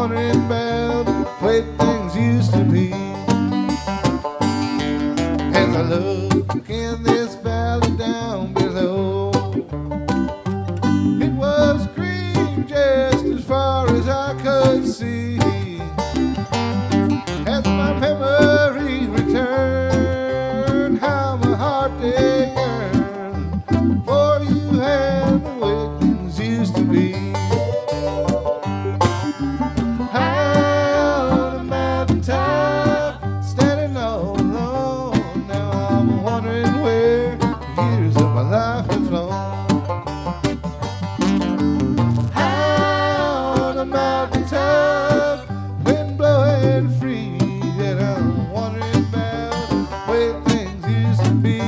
wondering about the way things used to be. As I look in this valley down below, it was green just as far as I could see. As my memory returned, how my heart did yearn for you and the way things used to be. High on a mountaintop, standing all alone. Now I'm wondering where the years of my life have flown. High on a mountaintop, wind blowing free, and I'm wondering about the way things used to be.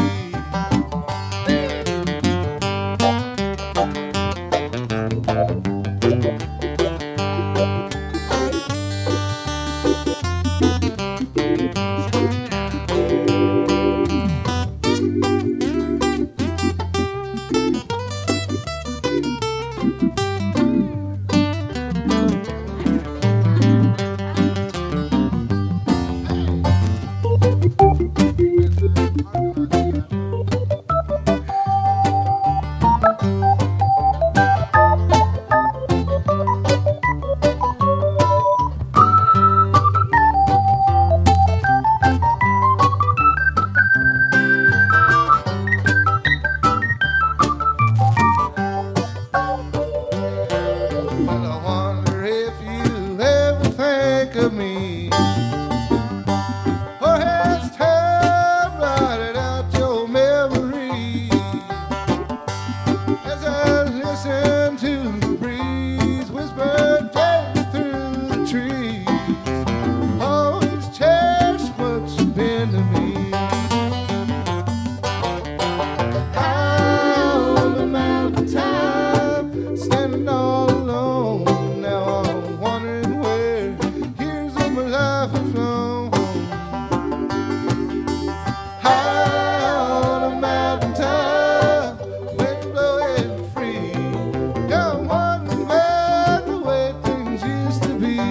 Well, I wonder if you ever think of me, or has time blotted out your memory. As I listen to the breeze whisper gently through the trees, always cherish what you've been to me. High on the mountaintop, standing all alone. Now I'm wondering where years of my life have flown. High on a mountaintop, wind blowing free. Now I'm wondering about the way things used to be.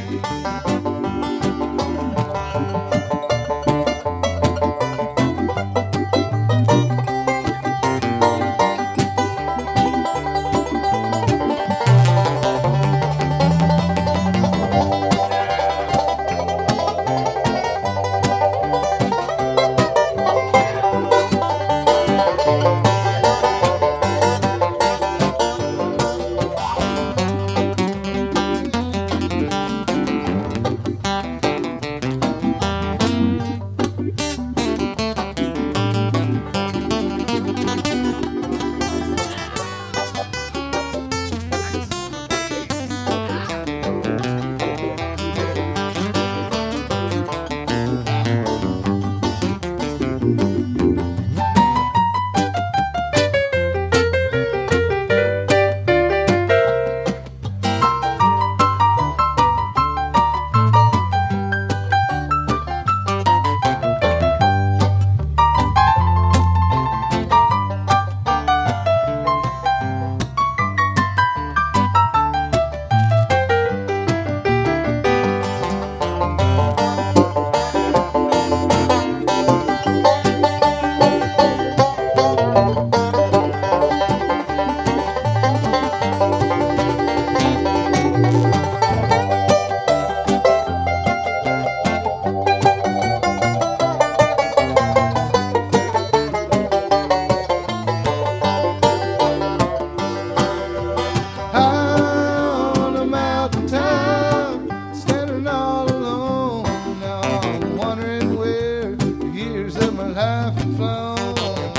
On a mountaintop, standing all alone. Now I'm wondering where the years of my life have flown.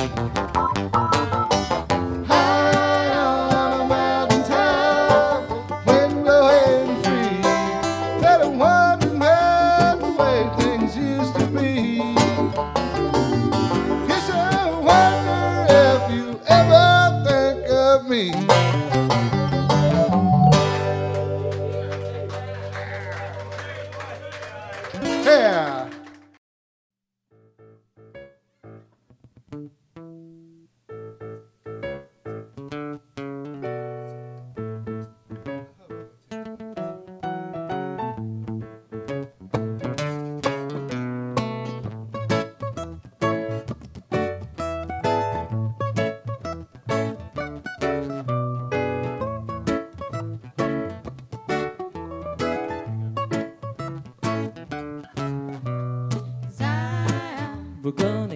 High on a mountaintop, wind blowing free, that I'm wondering about the way things used to be. Yes, I wonder if you ever think of me. Yeah.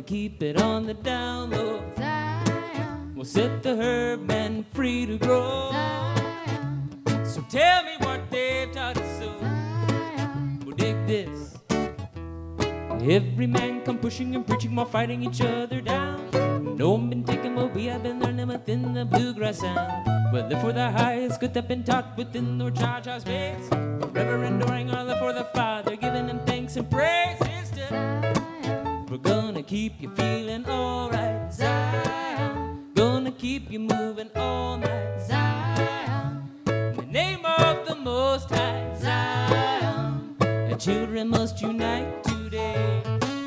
keep it on the down low. Zion, We'll set the herb man free to grow. Zion, So tell me what they've taught us so. Zion, Well, dig this. Every man come pushing and preaching while fighting each other down. No one been taking what we have been learning within the bluegrass sound. We'll live for the highest good that been taught within the cha-cha space. Forever enduring our love for the Father, giving him thanks and praise. Sister, Zion, we're gonna keep you feeling alright. Zion, gonna keep you moving all night. Zion, In the name of the Most High, Zion, the children must unite today.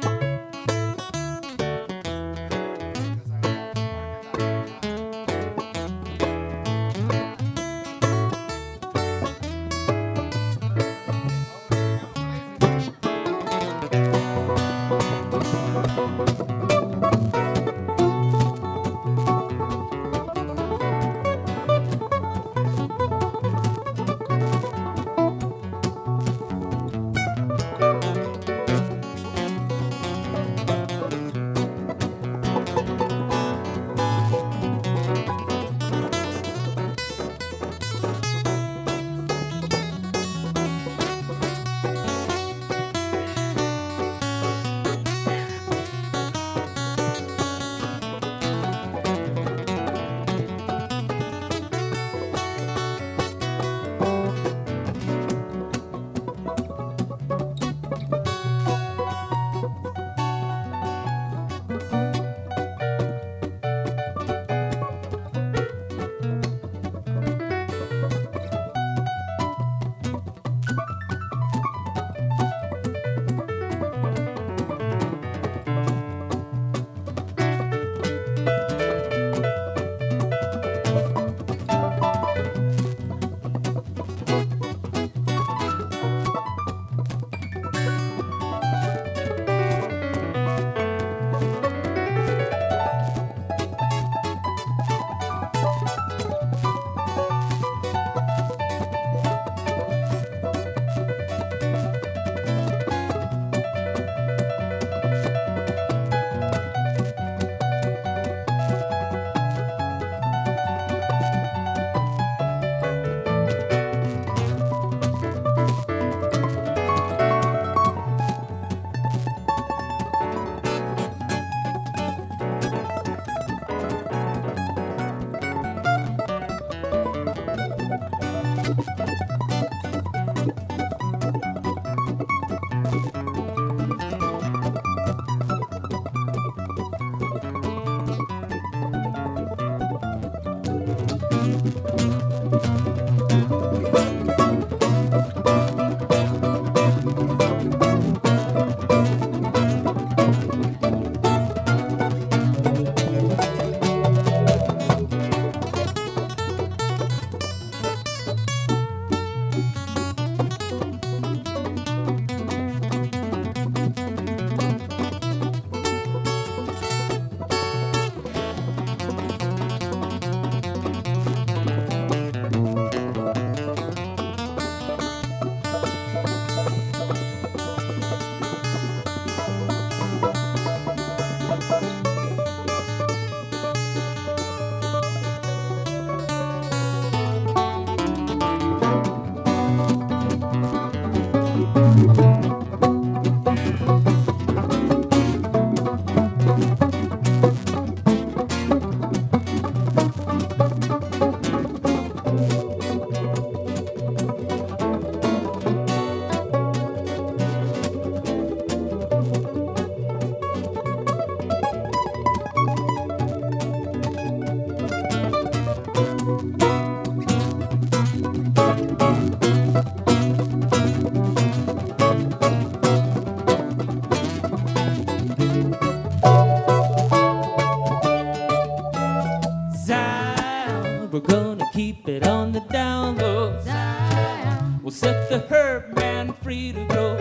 We're gonna keep it on the down low. Zion, We'll set the herb man free to grow.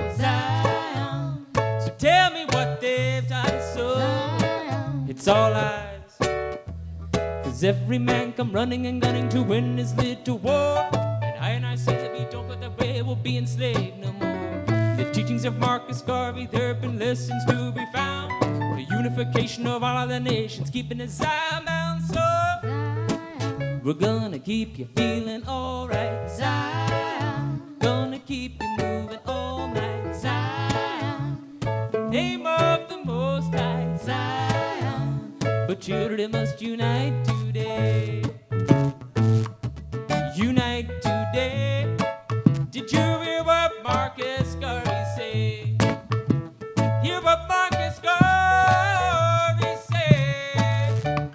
Zion, So tell me what they've taught us so. Zion, It's all eyes. 'Cause every man come running and gunning to win his little war. And I say that we don't go that way, we'll be enslaved no more. The teachings of Marcus Garvey, there have been lessons to be found. the unification of all other nations, keeping the Zion bound soul. We're gonna keep you feeling alright. Zion, Gonna keep you moving all night. Zion, Name of the Most High. Zion, But children must unite today. Unite today. Did you hear what Marcus Garvey say? Hear what Marcus Garvey say?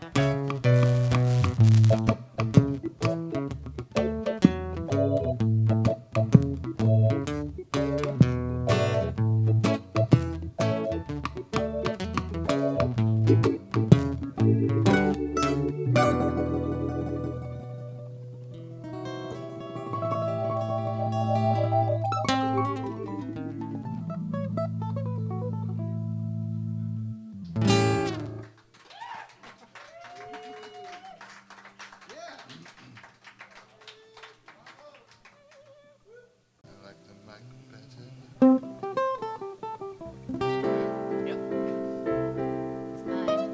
I like the mic better. it's mine.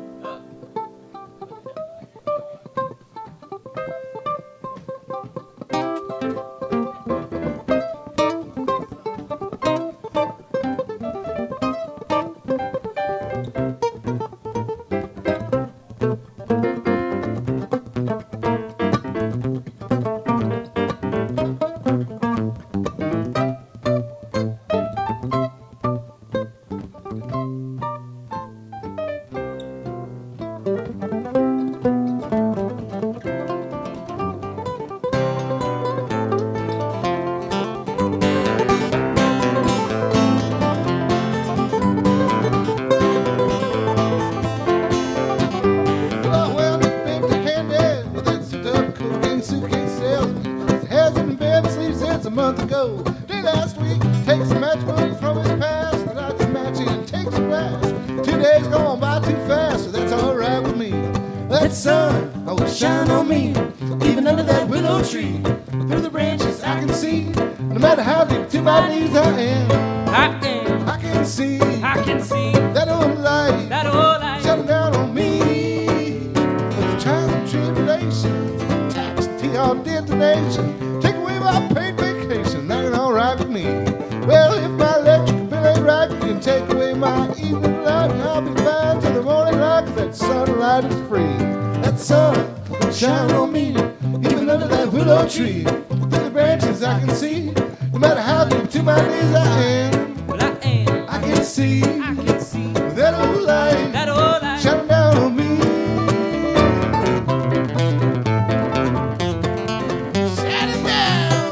Well, big dependent with its dumb cocaine suitcase salesman. He hasn't been asleep since a month ago. Day last week, takes a matchbook from his past, lights a match and takes a blast. 2 days gone by too fast, so that's alright with me. That sun always shine on me, even under that willow tree. Through the branches I can see, no matter how deep to my knees I am. I can see I can see that old light that old light. shining down on me. With trials and tribulations, tax to our destination. Take away my paid vacation, that ain't alright with me. Well, if my electric bill ain't right, you can take away my evening light, and I'll be fine till the morning light, 'cause that sunlight is free. That sun shine on me, even under that willow tree. Through the branches I can see, no matter how deep to my knees I am. Well, I can see can see that old light that old light. shining down on me. Shining down.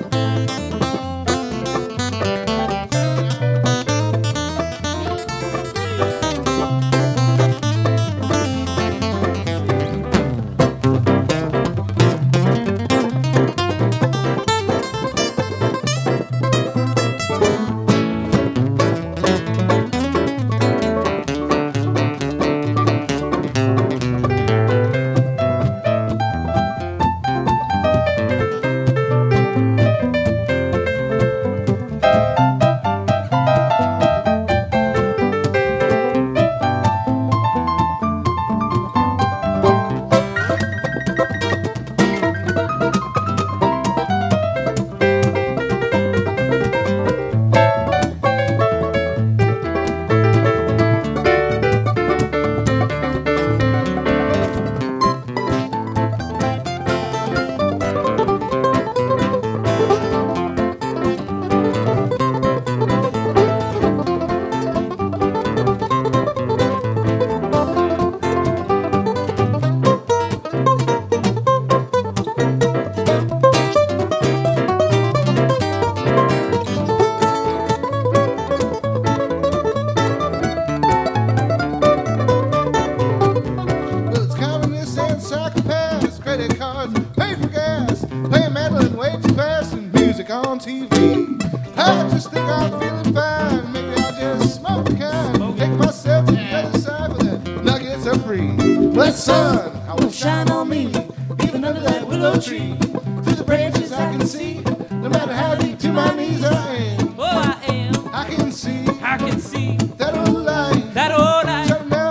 on TV. I just think I'm feeling fine. Maybe I'll just smoke a kind. Take myself to the other side where the nuggets are free. But sun, I will shine on me, even under that willow tree. Through the branches I can see, no matter how deep to my knees I am. Oh, I am. I can see I can see that old light that old light shining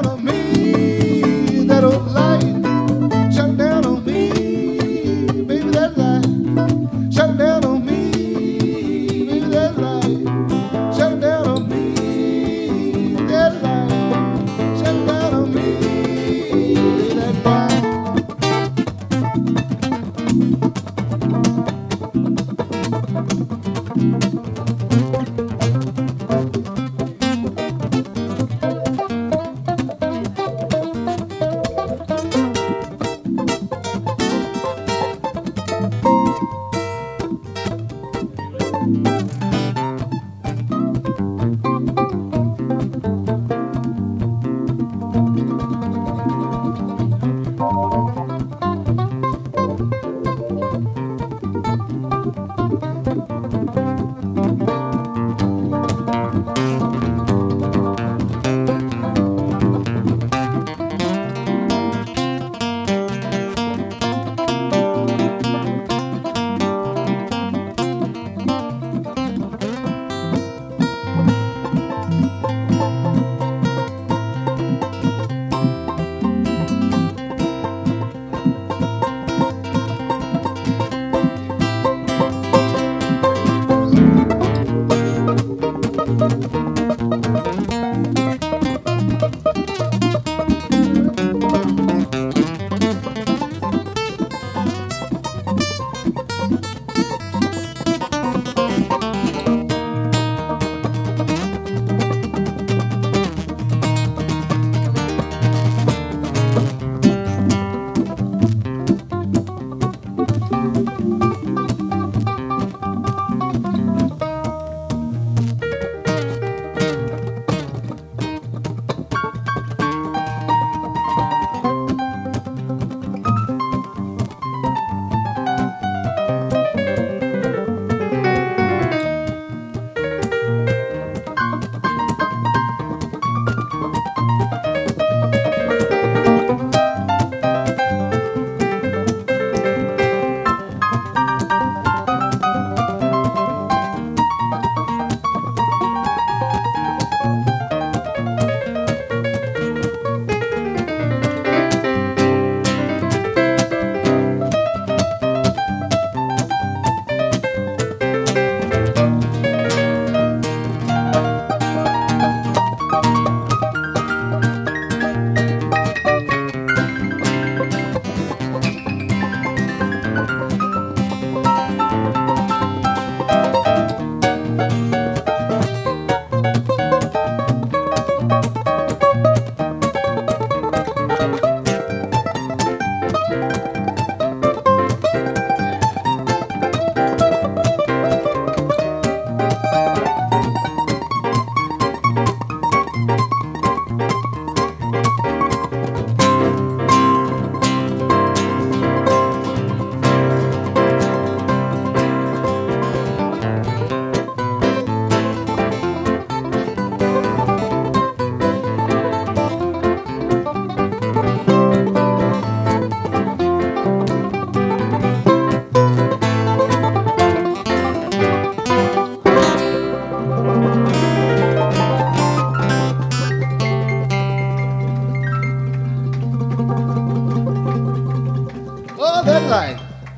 line.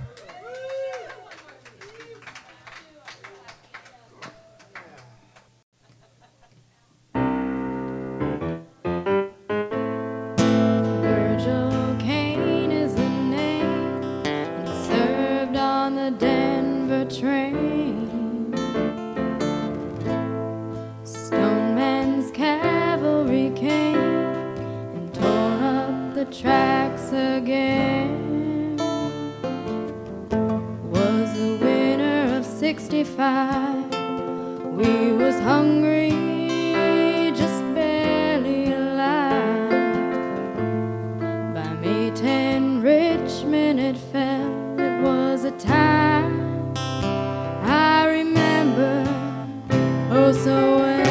Virgil Kane is the name, and he served on the Denver train. Stoneman's cavalry came and tore up the tracks again. Was the winter of '65. We was hungry, just barely alive. By May 10, Richmond it fell. It was a time I remember oh so well.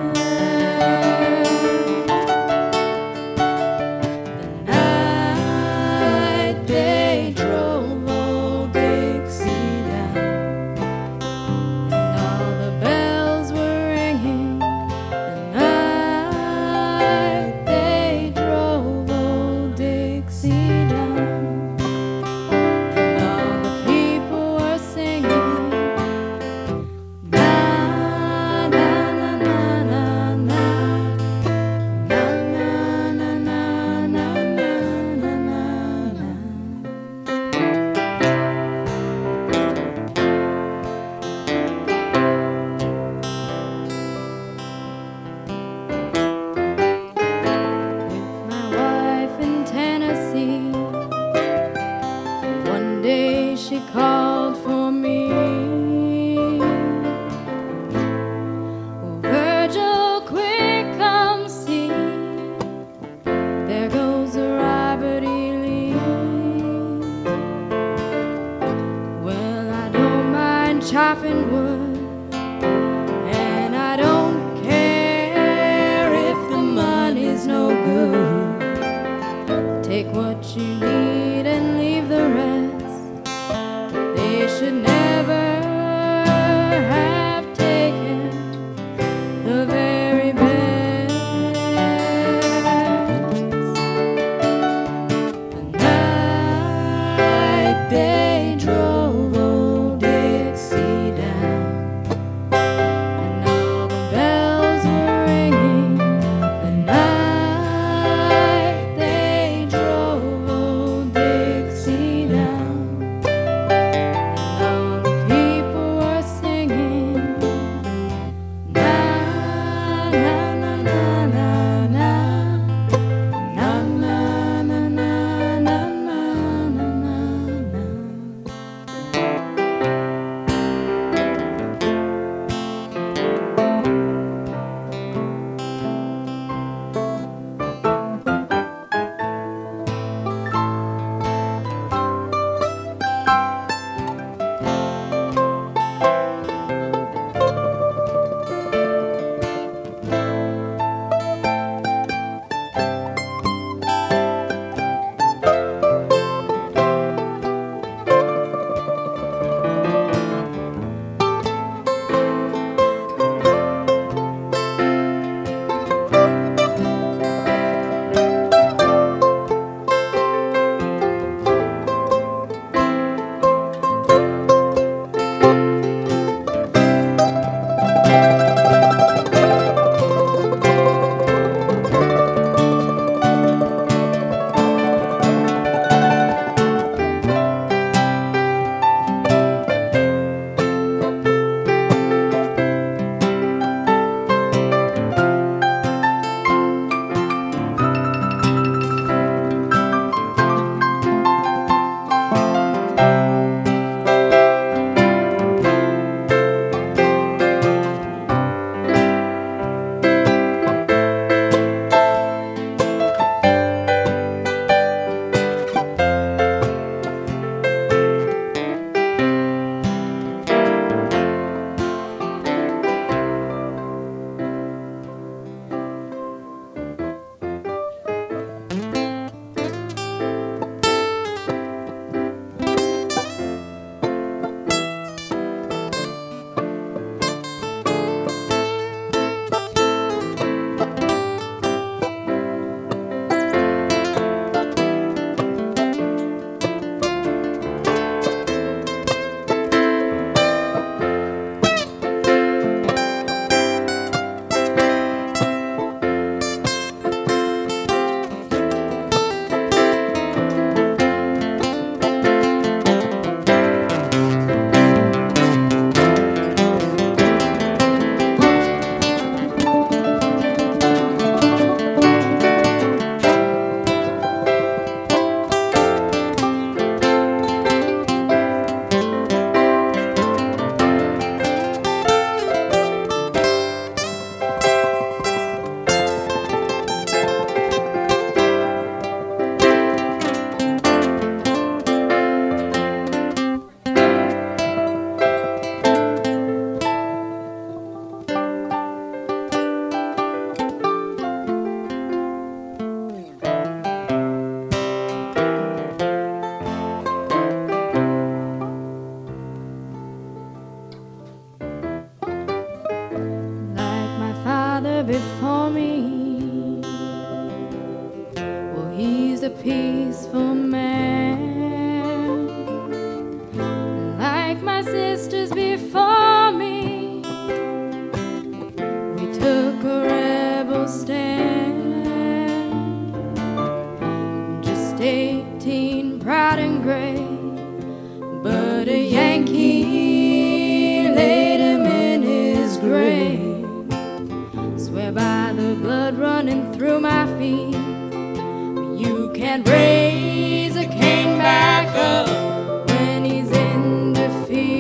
The night they drove old Dixie down, and all the bells were ringing through my feet. You can't raise a king back up when he's in defeat.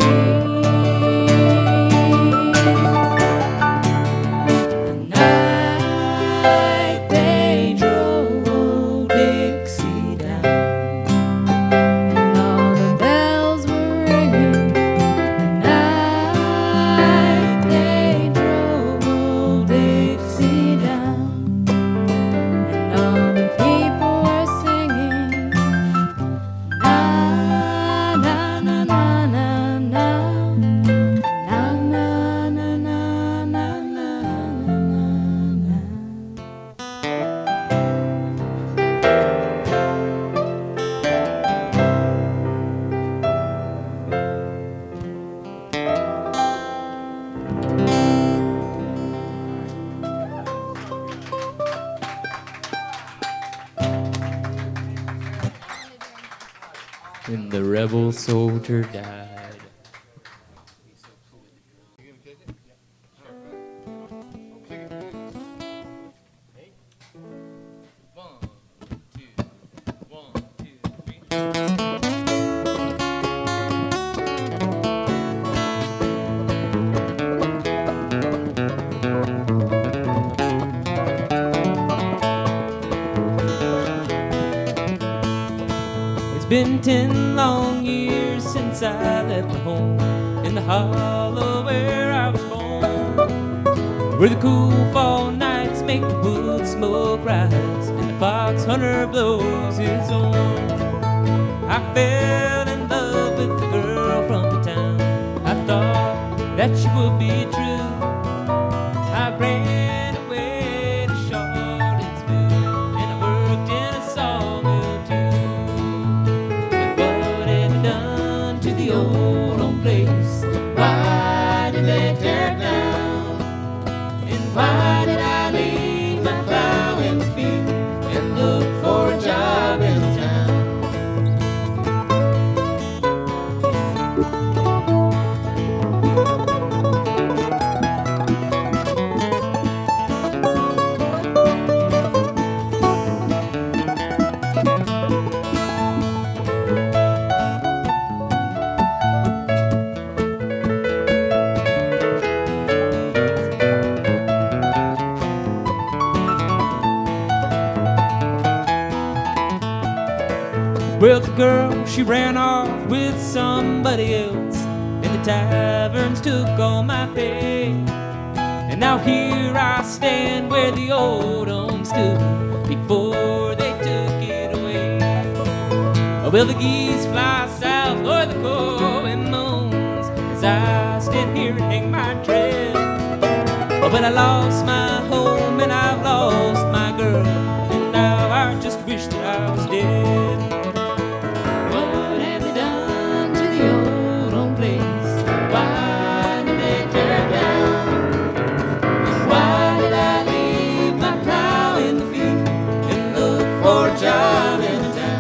The night they drove old Dixie down, and all the bells were ringing. The night they drove old Dixie down, and all the people were singing, na na na na na na, na na na na na na na. And the rebel soldier died. It's been 10 long years since I left my home in the hollow where I was born, where the cool fall nights make the wood smoke rise and the fox hunter blows his horn. I fell in love with the girl from the town. I thought that she would be true. I ran away to Charlottesville and I worked in a sawmill too. What have you done to the old home place? Why did they tear it down? And why did I leave my plow in the field and look for a job in the town? Well, the girl, she ran off with somebody else, and the taverns took all my pay. And now here I stand where the old home stood before they took it away. Well, the geese fly south or the coin moans as I stand here and hang my tread. Oh, but I lost my home and I've lost my girl, and now I just wish that I was dead. What have they done to the old home place? Why did they tear it down? And why did I leave my plow in the field and look for a job in the town?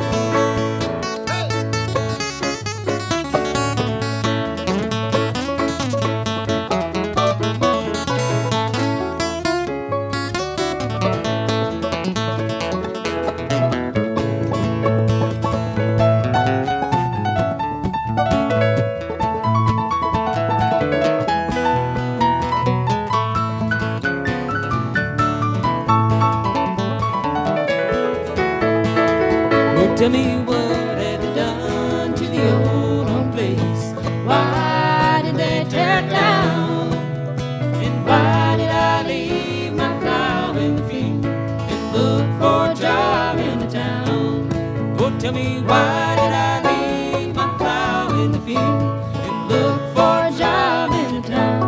Tell me, what have you done to the old home place? Why did they tear it down? And why did I leave my plow in the field and look for a job in the town? Oh, tell me, why did I leave my plow in the field and look for a job in the town?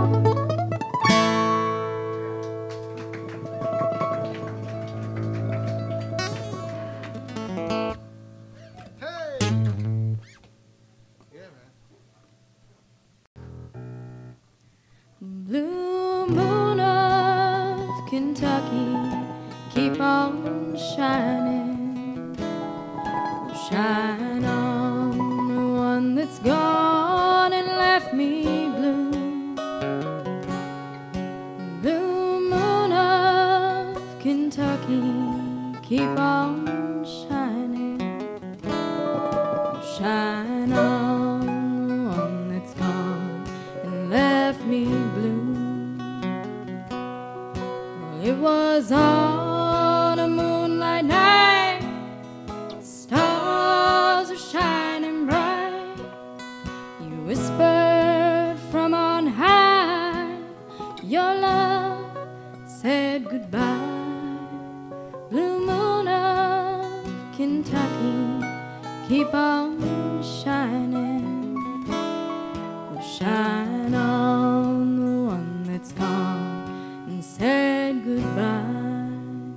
Blue moon of Kentucky, keep on shining. Shine on the one that's gone and left me blue. Blue moon of Kentucky, was on a moonlight night. Stars were shining bright. You whispered from on high. Your love said goodbye. Blue moon of Kentucky, keep on shining. Oh, shine on the one that's gone and said goodbye.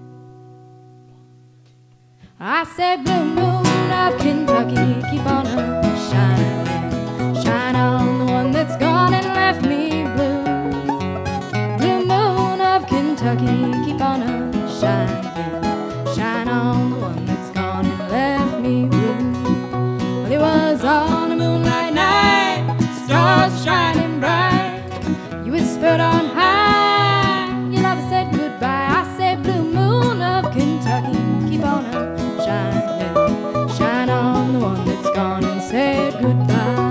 I said, blue moon of Kentucky, keep on shining. Shine on the one that's gone and left me blue. Blue moon of Kentucky, keep on shining. Shine on the one that's gone and left me blue. Well, it was on a moonlight night, stars shining bright. You whispered on high, your love said goodbye. I said, blue moon of Kentucky, keep on shining. Shine on the one that's gone and said goodbye.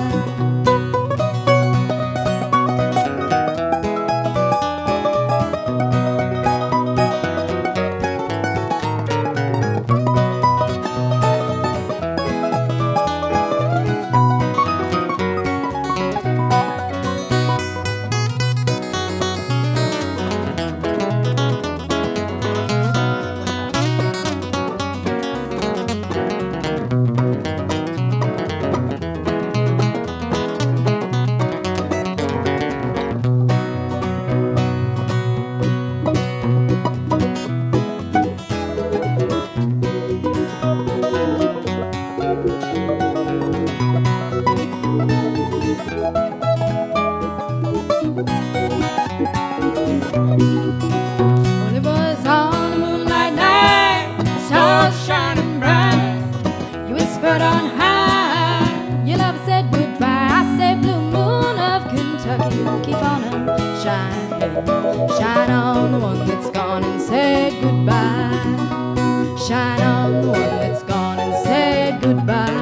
Well, it was on a moonlight night, stars shining bright. You whispered on high, your love said goodbye. I said, blue moon of Kentucky, keep on shining. Shine on the one that's gone and said goodbye. Shine on the one that's gone and said goodbye.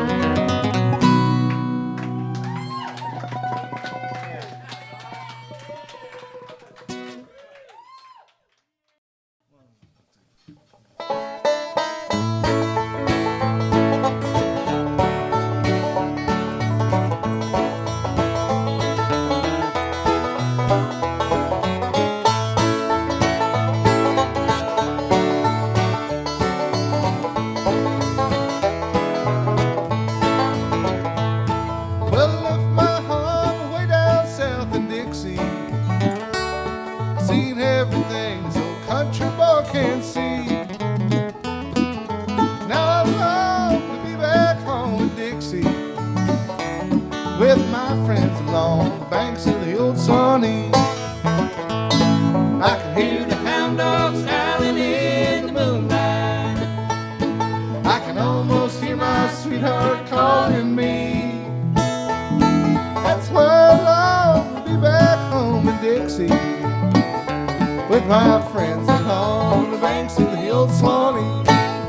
Well, I left my home way down south in Dixie. Seen everything this old country boy can see. Now I long to be back home in Dixie with my friends along the banks of the old Swanee. I can hear the hound dogs howling in the moonlight. I can almost hear my sweetheart calling me. That's why I long to be back home in Dixie with my friends along the banks of the old Swanee.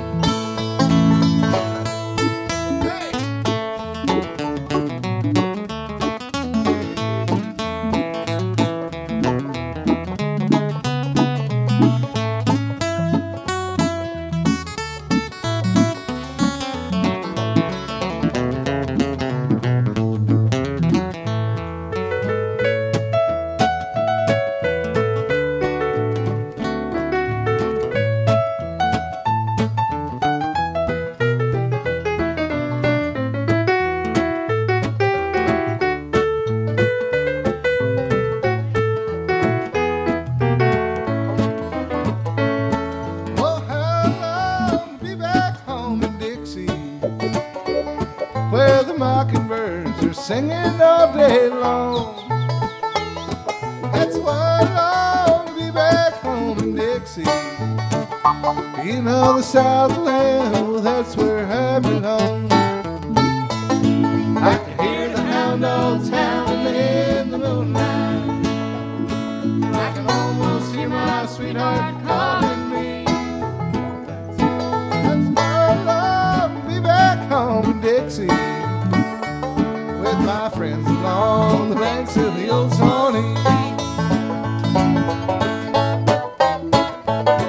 Hey! Oh, how long to be back home in Dixie where the mockingbirds are singing all day long. That's why I long to be back home in Dixie. You know the Southland, well, that's where I belong. I can hear the hound dogs howling in the moonlight. I can almost hear my sweetheart calling me. That's why I long to be back home in Dixie with my friends along the banks of the old Swanee.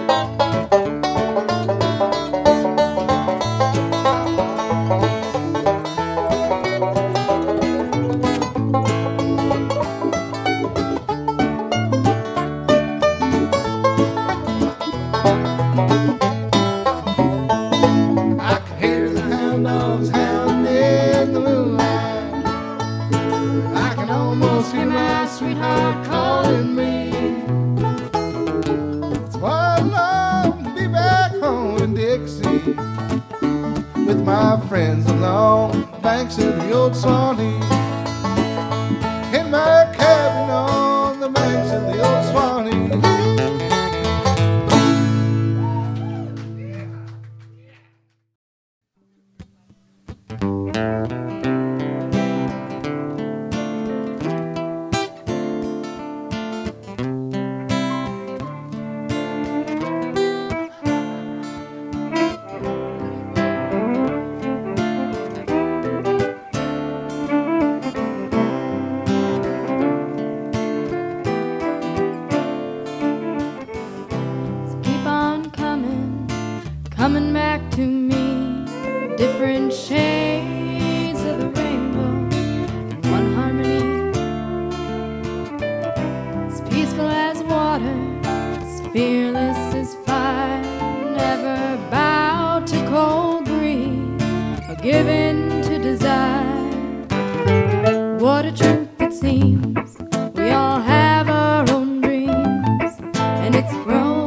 my friends along the banks of the old Swanee. In my cabin on the banks of the old Swanee. Coming back to me, different shades of the rainbow in one harmony. As peaceful as water, as fearless as fire, never bowed to cold greed or given to desire. What a truth it seems, we all have our own dreams, and it's growing.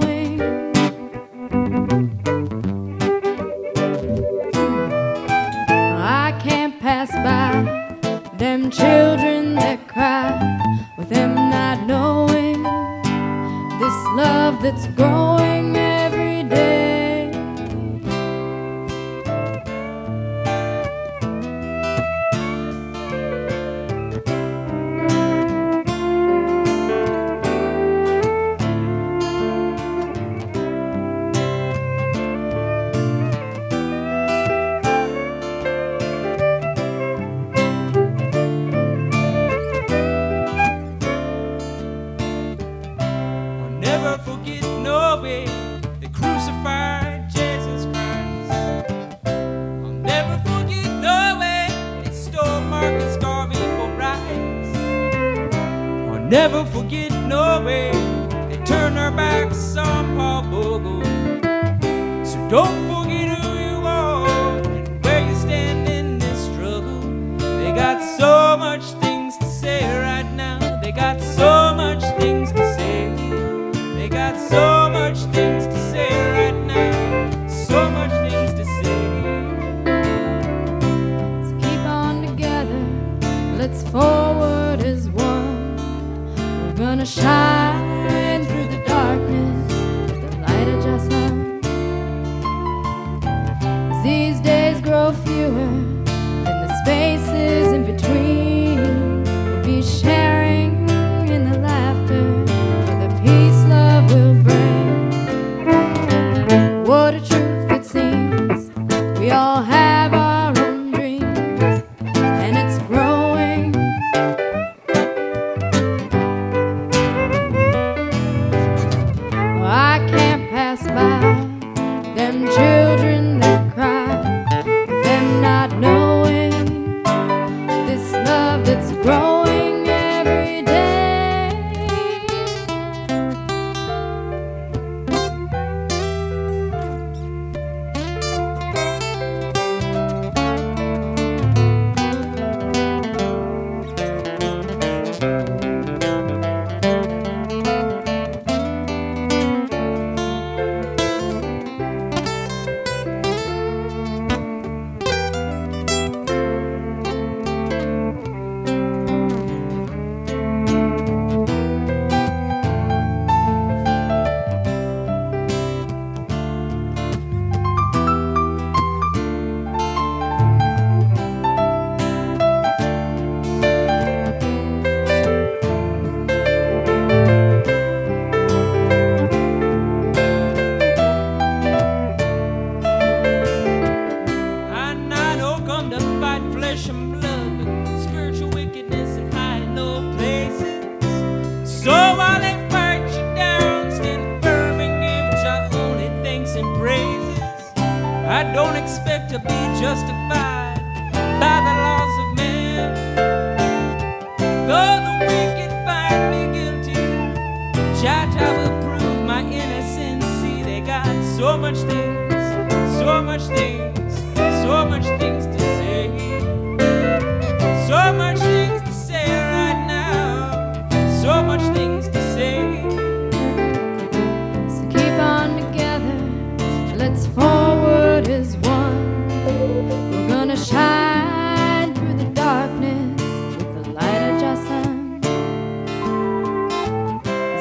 By them children that cry, with them not knowing this love that's growing every day. Forget no way they crucified Jesus Christ. I'll never forget no way they stole Marcus Garvey for rights. I'll never forget no way they turned their backs on Paul Bogle. So don't forget who you are and where you stand in this struggle. They got so much things to say right now. They got so much things to say. They got so much things to say right now, so much things to say. So keep on together, let's forward as one. We're gonna shine through the darkness with the light of just sun. As these days grow fewer, then the spaces in between will be sharing in the laughter. Will bring. What a truth it seems, we all have our own dreams, and it's growing. Well, I can't pass by them children that cry, them not knowing this love that's growing every day. I don't expect to be justified by the laws of man. Though the wicked find me guilty, Judge, I will prove my innocence. See, they got so much things, so much things, so much things to say. So much things to say right now, so much things to say. So keep on together, let's forward as one.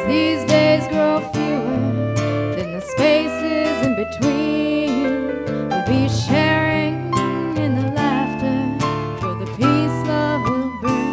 these days grow fewer than the spaces in between. We'll be sharing in the laughter for the peace love will bring.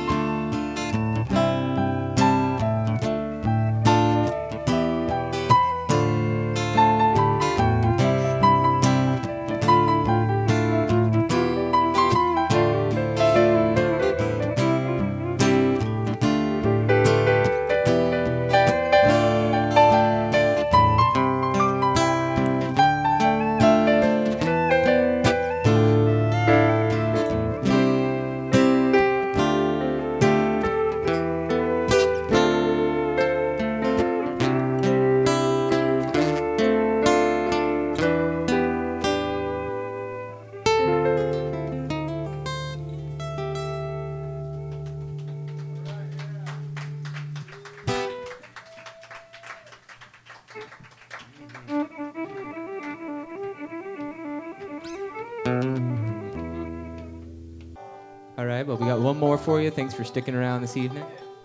All right, well, we got one more for you. Thanks for sticking around this evening.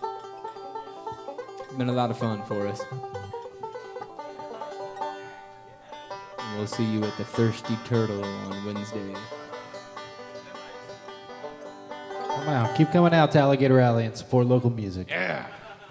It's been a lot of fun for us. And we'll see you at the Thirsty Turtle on Wednesday. Come out. Keep coming out to Alligator Alley and support local music. Yeah.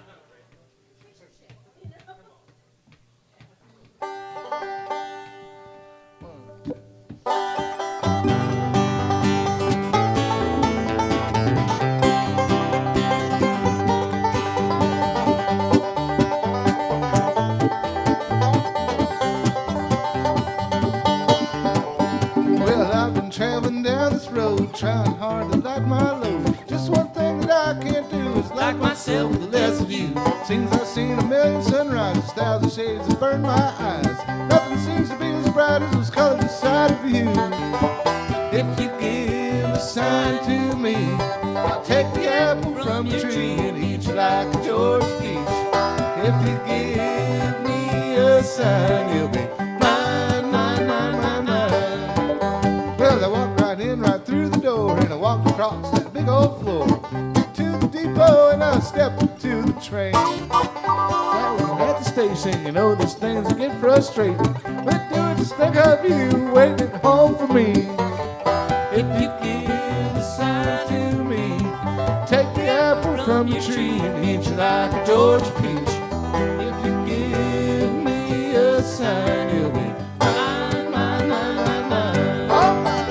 Traveling down this road, trying hard to light my load. Just one thing that I can't do is like myself with the less of you. Seems I've seen a million sunrises, thousand shades that burn my eyes. Nothing seems to be as bright as those colors inside of you. If you give a sign to me, I'll take the apple from your tree and eat you like a George peach. If you give me a sign, you'll be mine, mine, mine, mine, mine. Well, I walked right in, right through the door, and I walked across that big old floor to the depot, and I stepped into the train. Well, when I'm at the station, you know these things will get frustrating, but doing just think of you waiting at home for me. If you give a sign to me, take the apple from your tree and eat you like a George peach. If you give me a sign, you'll be mine, mine, mine, mine, mine. Oh, mine.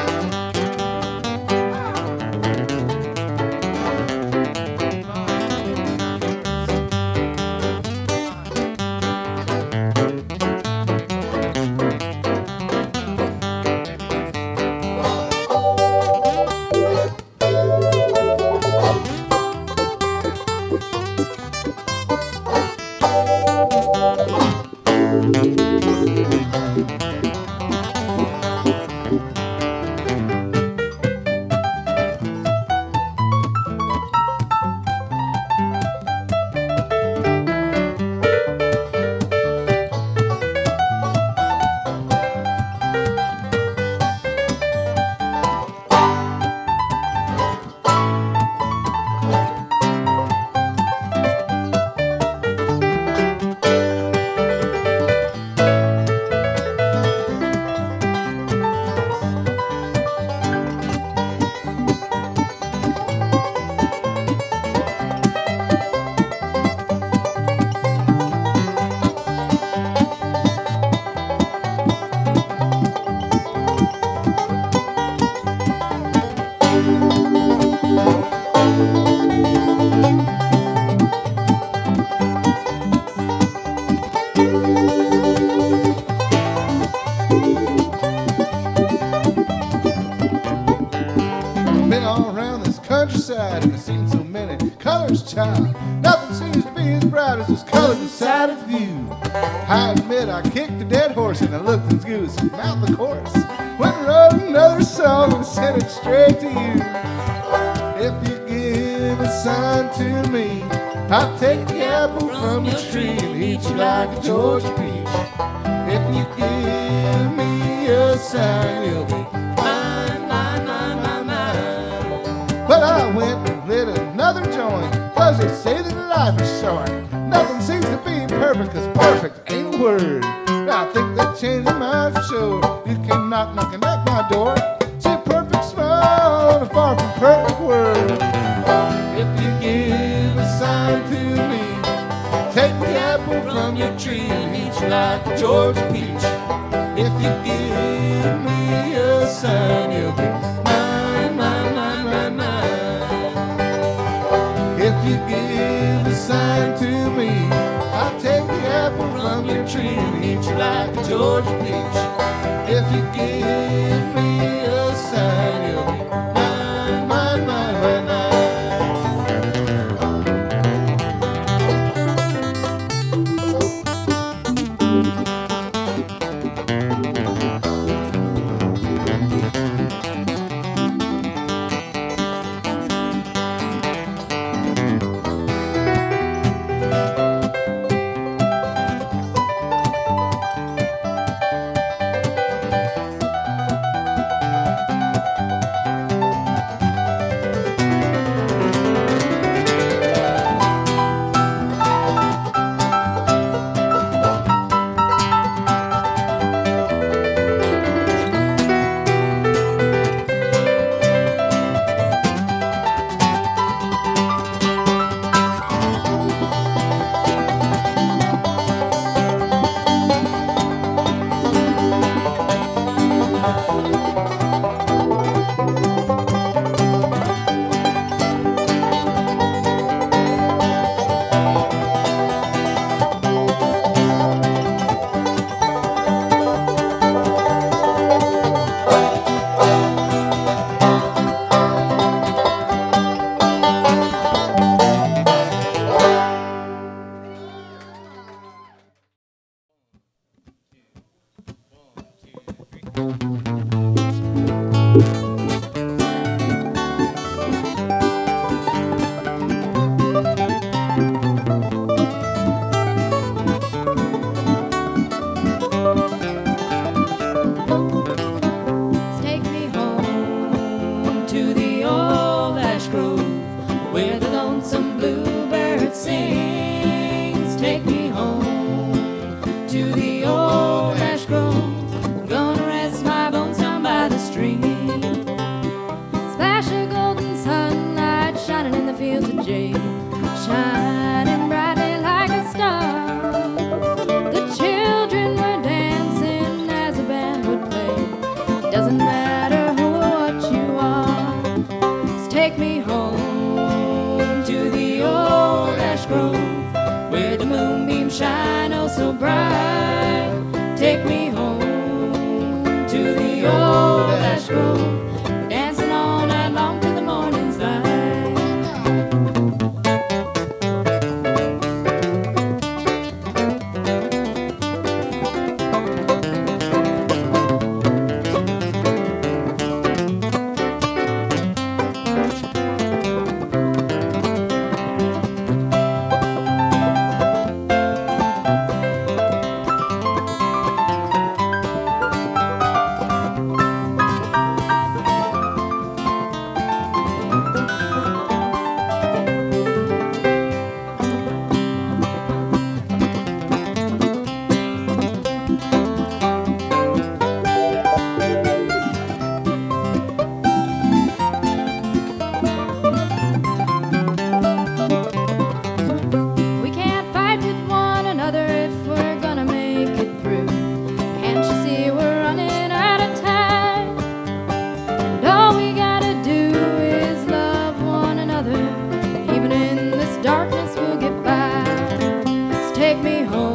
Been all around this countryside and I've seen so many colors, child. Nothing seems to be as bright as those colors inside of you. I admit I kicked a dead horse and I looked as goose and mouthed the chorus. Went and wrote another song and sent it straight to you. If you give a sign to me, I'll take the apple from your tree and eat you like a George peach. If you give me a sign, you'll be mine, mine, mine, mine, mine. But I went and lit another joint, 'cause they say that life is short. Nothing seems to be perfect, cause perfect ain't a word. Now I think they changed their minds for sure. You came knocking at my door. See a perfect smile and a far from perfect word. If you give a sign to me, take the apple from your tree and eat you like a Georgia peach. If you give me a sign, you'll be mine, mine, mine, mine, mine. If you give a sign to me, I'll take the apple from your tree and eat you like a Georgia peach. If you give me a sign, you'll be mine, mine, mine, mine, mine. Take me home.